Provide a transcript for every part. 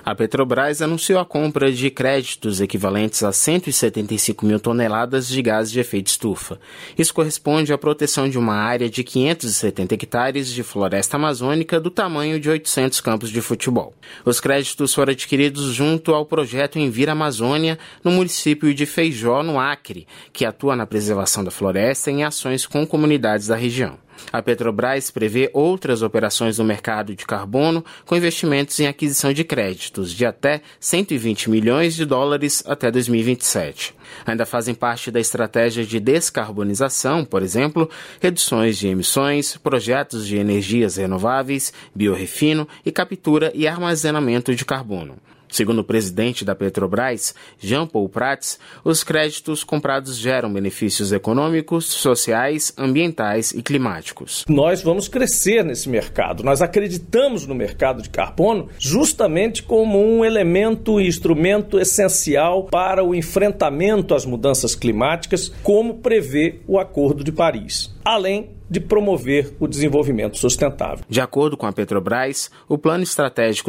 A Petrobras anunciou a compra de créditos equivalentes a 175 mil toneladas de gases de efeito estufa. Isso corresponde à proteção de uma área de 570 hectares de floresta amazônica do tamanho de 800 campos de futebol. Os créditos foram adquiridos junto ao projeto Envira Amazônia, no município de Feijó, no Acre, que atua na preservação da floresta em ações com comunidades da região. A Petrobras prevê outras operações no mercado de carbono com investimentos em aquisição de créditos de até 120 milhões de dólares até 2027. Ainda fazem parte da estratégia de descarbonização, por exemplo, reduções de emissões, projetos de energias renováveis, biorrefino e captura e armazenamento de carbono. Segundo o presidente da Petrobras, Jean Paul Prats, os créditos comprados geram benefícios econômicos, sociais, ambientais e climáticos. Nós vamos crescer nesse mercado. Nós acreditamos no mercado de carbono justamente como um elemento e instrumento essencial para o enfrentamento às mudanças climáticas, como prevê o Acordo de Paris, além de promover o desenvolvimento sustentável. De acordo com a Petrobras, o Plano Estratégico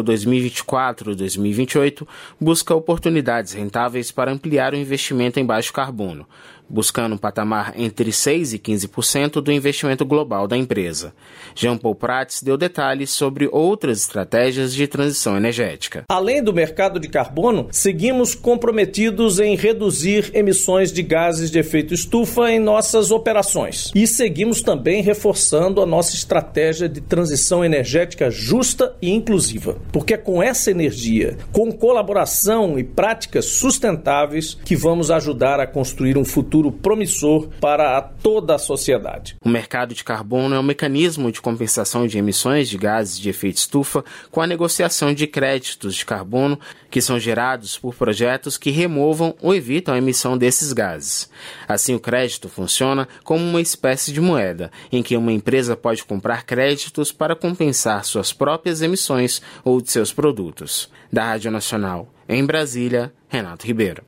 2024-2028 busca oportunidades rentáveis para ampliar o investimento em baixo carbono, buscando um patamar entre 6% e 15% do investimento global da empresa. Jean Paul Prats deu detalhes sobre outras estratégias de transição energética. Além do mercado de carbono, seguimos comprometidos em reduzir emissões de gases de efeito estufa em nossas operações. E seguimos também reforçando a nossa estratégia de transição energética justa e inclusiva. Porque é com essa energia, com colaboração e práticas sustentáveis, que vamos ajudar a construir um futuro promissor para toda a sociedade. O mercado de carbono é um mecanismo de compensação de emissões de gases de efeito estufa com a negociação de créditos de carbono que são gerados por projetos que removam ou evitam a emissão desses gases. Assim, o crédito funciona como uma espécie de moeda, em que uma empresa pode comprar créditos para compensar suas próprias emissões ou de seus produtos. Da Rádio Nacional, em Brasília, Renato Ribeiro.